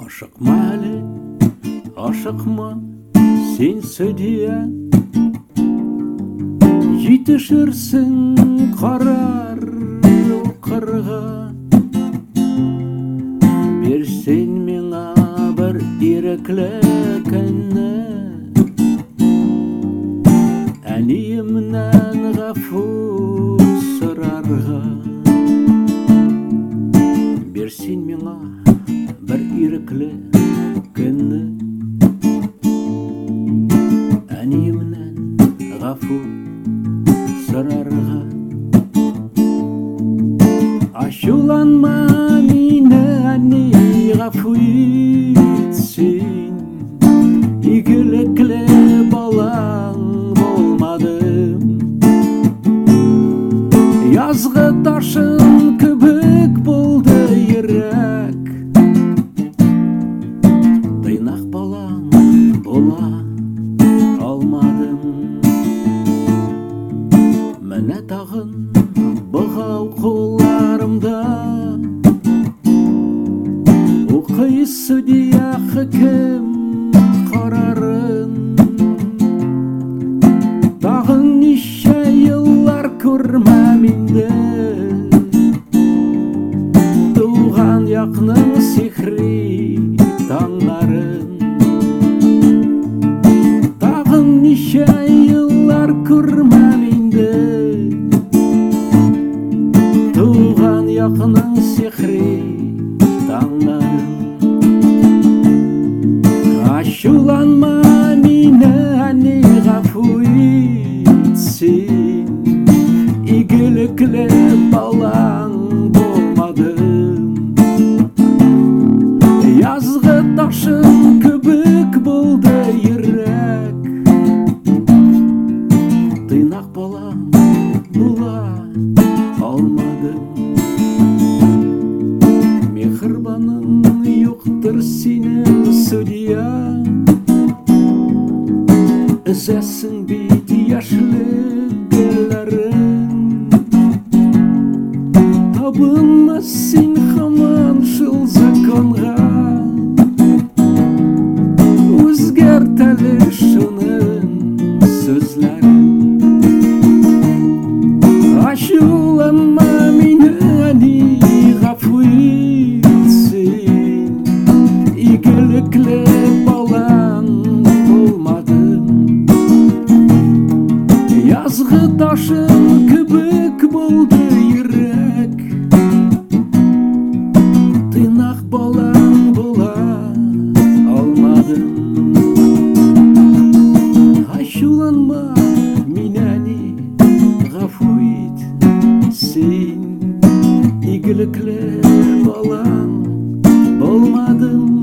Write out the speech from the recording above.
Ашықма әлі, ашықма сен сөдия, жетішірсің қарар қырға. Берсен меңа бір иреклі күнні, әниемнен ғафу сұрарға. Берсен меңа бір иреклі күнні, әниемнен ғафу сұрарға. Ашуланма мені, әне, ғафу етсін, игіліклі балаң болмадым. Yazғы ташын күбік болды ерек, тыйнақ балаң бола алмадым. Міне тағын бұғау қоларымда, оқи судья хакім қарарын. Тағын неше еллар көрмәм инде, туған яқның сихри таңнарын. Тағын неше еллар көрмәм инде, туған яқның сихри таңнарын. Ашуланма мені, әне, ғафу етсін, игіліклі балаң болмадым. Yazғы ташын күбік болды ерек, тыйнақ балаң бола алмадым. Мехрибаның жоқтыр сенің судья, үзесің бит яшілік гүлләрін. Табынма сен хаман шыл законға, өзгерт әлі шының сөзләрін. Ашуланма мені, әне, ғафу етсін, игіліклі балаң болмадым. Yazғы ташын күбік болды ерек, тыйнақ балаң бола алмадым. Ашуланма мені, әне, ғафу етсін, игіліклі балаң болмадым.